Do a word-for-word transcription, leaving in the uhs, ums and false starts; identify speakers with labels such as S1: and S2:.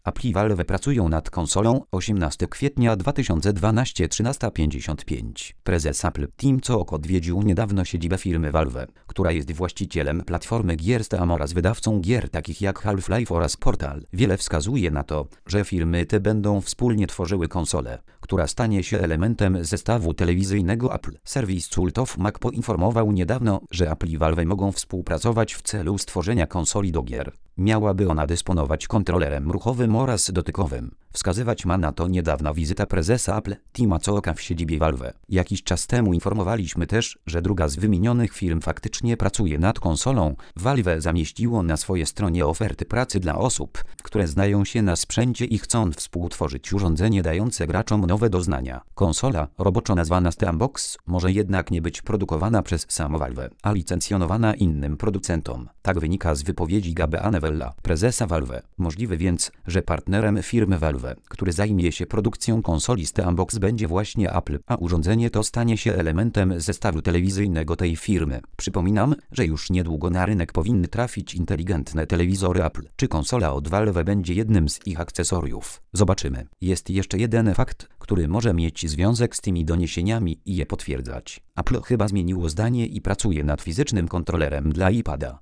S1: Apple i Valve pracują nad konsolą. osiemnastego kwietnia dwa tysiące dwunastego, trzynaста pięćdziesiąt pięć. Prezes Apple Tim Cook odwiedził niedawno siedzibę firmy Valve, która jest właścicielem platformy gier Steam oraz wydawcą gier takich jak Half-Life oraz Portal. Wiele wskazuje na to, że firmy te będą wspólnie tworzyły konsolę, która stanie się elementem zestawu telewizyjnego Apple. Serwis Cult of Mac poinformował niedawno, że Apple i Valve mogą współpracować w celu stworzenia konsoli do gier. Miałaby ona dysponować kontrolerem ruchowym oraz dotykowym. Wskazywać ma na to niedawna wizyta prezesa Apple, Tima Cooka w siedzibie Valve. Jakiś czas temu informowaliśmy też, że druga z wymienionych firm faktycznie pracuje nad konsolą. Valve zamieściło na swojej stronie oferty pracy dla osób, które znają się na sprzęcie i chcą współtworzyć urządzenie dające graczom nowe doznania. Konsola, roboczo nazwana Steambox, może jednak nie być produkowana przez samo Valve, a licencjonowana innym producentom. Tak wynika z wypowiedzi Gabe'a Neville'a, prezesa Valve. Możliwe więc, że partnerem firmy Valve, który zajmie się produkcją konsoli Steambox, będzie właśnie Apple, a urządzenie to stanie się elementem zestawu telewizyjnego tej firmy. Przypominam, że już niedługo na rynek powinny trafić inteligentne telewizory Apple. Czy konsola od Valve będzie jednym z ich akcesoriów? Zobaczymy. Jest jeszcze jeden fakt, który może mieć związek z tymi doniesieniami i je potwierdzać. Apple chyba zmieniło zdanie i pracuje nad fizycznym kontrolerem dla iPada.